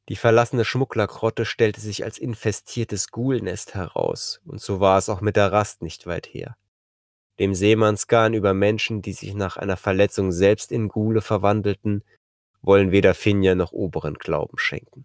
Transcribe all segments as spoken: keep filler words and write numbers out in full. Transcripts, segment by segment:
Die verlassene Schmugglergrotte stellte sich als infestiertes Ghoul-Nest heraus, und so war es auch mit der Rast nicht weit her. Dem Seemannsgarn über Menschen, die sich nach einer Verletzung selbst in Ghule verwandelten, wollen weder Finja noch Oberon Glauben schenken.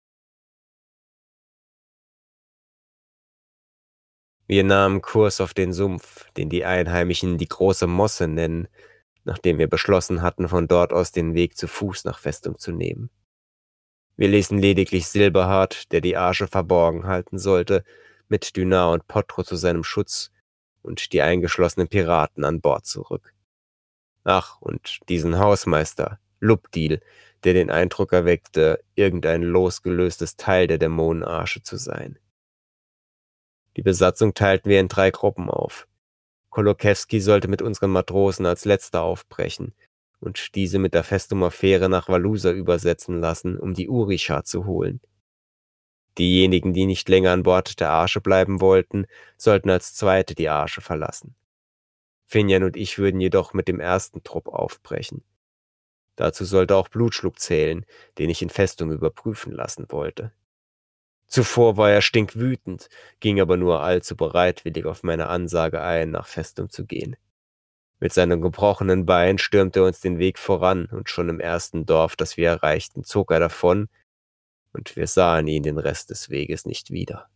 Wir nahmen Kurs auf den Sumpf, den die Einheimischen die große Mosse nennen, nachdem wir beschlossen hatten, von dort aus den Weg zu Fuß nach Festung zu nehmen. Wir ließen lediglich Silberhart, der die Arsche verborgen halten sollte, mit Dünar und Potro zu seinem Schutz und die eingeschlossenen Piraten an Bord zurück. Ach, und diesen Hausmeister, Lubdil, der den Eindruck erweckte, irgendein losgelöstes Teil der Dämonenarsche zu sein. Die Besatzung teilten wir in drei Gruppen auf. Kolokewski sollte mit unseren Matrosen als letzter aufbrechen und diese mit der Festumer Fähre nach Valusa übersetzen lassen, um die Urisha zu holen. Diejenigen, die nicht länger an Bord der Arsche bleiben wollten, sollten als Zweite die Arsche verlassen. Finjan und ich würden jedoch mit dem ersten Trupp aufbrechen. Dazu sollte auch Blutschluck zählen, den ich in Festung überprüfen lassen wollte. Zuvor war er stinkwütend, ging aber nur allzu bereitwillig auf meine Ansage ein, nach Festung zu gehen. Mit seinem gebrochenen Bein stürmte er uns den Weg voran, und schon im ersten Dorf, das wir erreichten, zog er davon, und wir sahen ihn den Rest des Weges nicht wieder.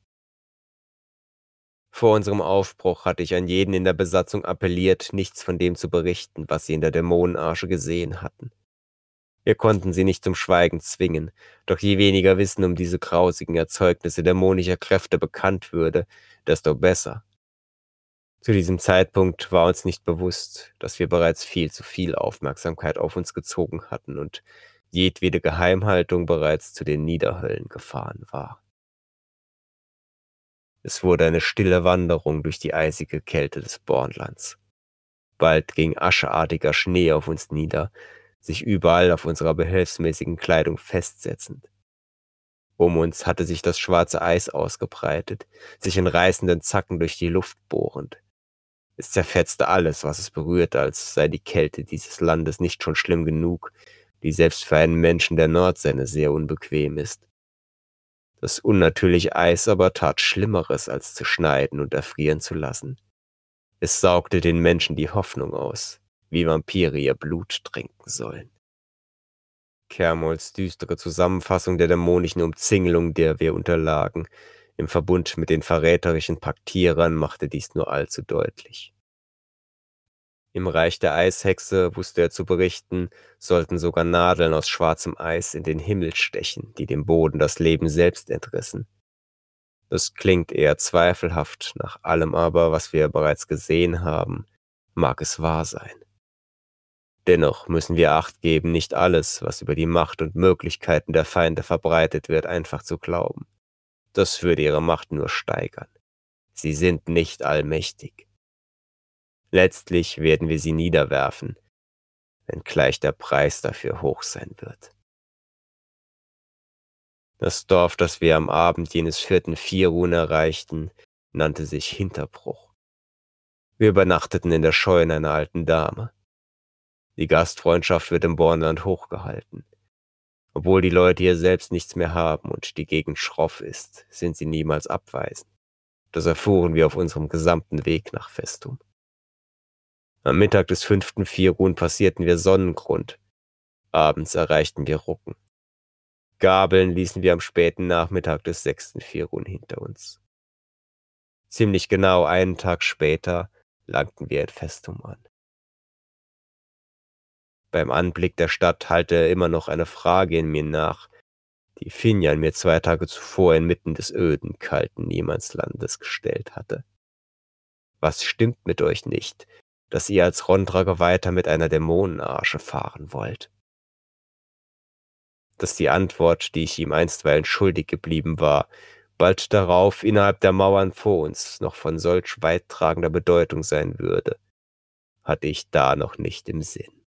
Vor unserem Aufbruch hatte ich an jeden in der Besatzung appelliert, nichts von dem zu berichten, was sie in der Dämonenarsche gesehen hatten. Wir konnten sie nicht zum Schweigen zwingen, doch je weniger Wissen um diese grausigen Erzeugnisse dämonischer Kräfte bekannt würde, desto besser. Zu diesem Zeitpunkt war uns nicht bewusst, dass wir bereits viel zu viel Aufmerksamkeit auf uns gezogen hatten und jedwede Geheimhaltung bereits zu den Niederhöllen gefahren war. Es wurde eine stille Wanderung durch die eisige Kälte des Bornlands. Bald ging ascheartiger Schnee auf uns nieder, sich überall auf unserer behelfsmäßigen Kleidung festsetzend. Um uns hatte sich das schwarze Eis ausgebreitet, sich in reißenden Zacken durch die Luft bohrend. Es zerfetzte alles, was es berührte, als sei die Kälte dieses Landes nicht schon schlimm genug, die selbst für einen Menschen der Nordsenne sehr unbequem ist. Das unnatürliche Eis aber tat Schlimmeres, als zu schneiden und erfrieren zu lassen. Es saugte den Menschen die Hoffnung aus, wie Vampire ihr Blut trinken sollen. Kermols düstere Zusammenfassung der dämonischen Umzingelung, der wir unterlagen, im Verbund mit den verräterischen Paktierern, machte dies nur allzu deutlich. Im Reich der Eishexe, wusste er zu berichten, sollten sogar Nadeln aus schwarzem Eis in den Himmel stechen, die dem Boden das Leben selbst entrissen. Das klingt eher zweifelhaft, nach allem aber, was wir bereits gesehen haben, mag es wahr sein. Dennoch müssen wir Acht geben, nicht alles, was über die Macht und Möglichkeiten der Feinde verbreitet wird, einfach zu glauben. Das würde ihre Macht nur steigern. Sie sind nicht allmächtig. Letztlich werden wir sie niederwerfen, wenngleich der Preis dafür hoch sein wird. Das Dorf, das wir am Abend jenes vierten Firun erreichten, nannte sich Hinterbruch. Wir übernachteten in der Scheune einer alten Dame. Die Gastfreundschaft wird im Bornland hochgehalten. Obwohl die Leute hier selbst nichts mehr haben und die Gegend schroff ist, sind sie niemals abweisend. Das erfuhren wir auf unserem gesamten Weg nach Festum. Am Mittag des fünften Firun passierten wir Sonnengrund. Abends erreichten wir Rucken. Gabeln ließen wir am späten Nachmittag des sechsten Firun hinter uns. Ziemlich genau einen Tag später langten wir in Festum an. Beim Anblick der Stadt hallte immer noch eine Frage in mir nach, die Finjan mir zwei Tage zuvor inmitten des öden, kalten Niemandslandes gestellt hatte. Was stimmt mit euch nicht, dass ihr als Rondrage weiter mit einer Dämonenarsche fahren wollt? Dass die Antwort, die ich ihm einstweilen schuldig geblieben war, bald darauf innerhalb der Mauern vor uns noch von solch weittragender Bedeutung sein würde, hatte ich da noch nicht im Sinn.